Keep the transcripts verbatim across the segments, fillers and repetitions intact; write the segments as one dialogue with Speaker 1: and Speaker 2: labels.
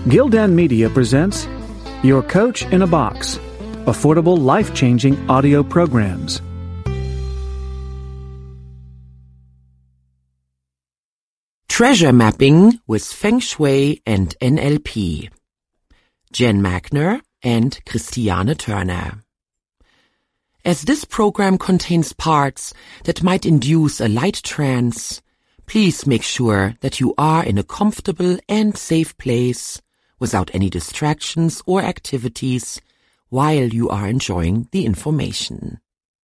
Speaker 1: Gildan Media presents Your Coach in a Box, affordable, life-changing audio programs.
Speaker 2: Treasure Mapping with Feng Shui and N L P. Jen Magner and Christiane Turner. As this program contains parts that might induce a light trance, please make sure that you are in a comfortable and safe place without any distractions or activities while you are enjoying the information.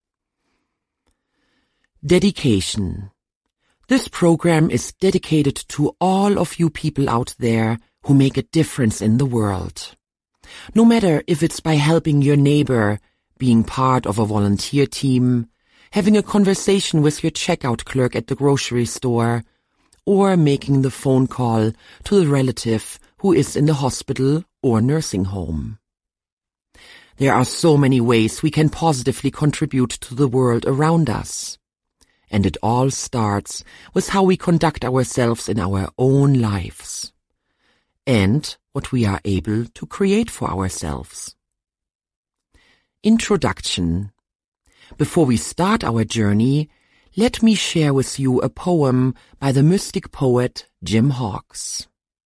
Speaker 2: Dedication. This program is dedicated to all of you people out there who make a difference in the world. No matter if it's by helping your neighbor, being part of a volunteer team, having a conversation with your checkout clerk at the grocery store, or making the phone call to the relative who is in the hospital or nursing home. There are so many ways we can positively contribute to the world around us. And it all starts with how we conduct ourselves in our own lives and what we are able to create for ourselves. Introduction. Before we start our journey, let me share with you a poem by the mystic poet Jim Hawkes.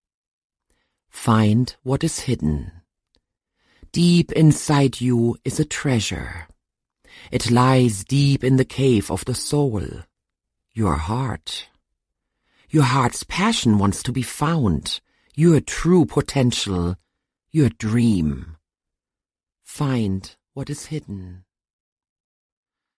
Speaker 2: Find what is hidden. Deep inside you is a treasure. It lies deep in the cave of the soul, your heart. Your heart's passion wants to be found, your true potential, your dream. Find what is hidden.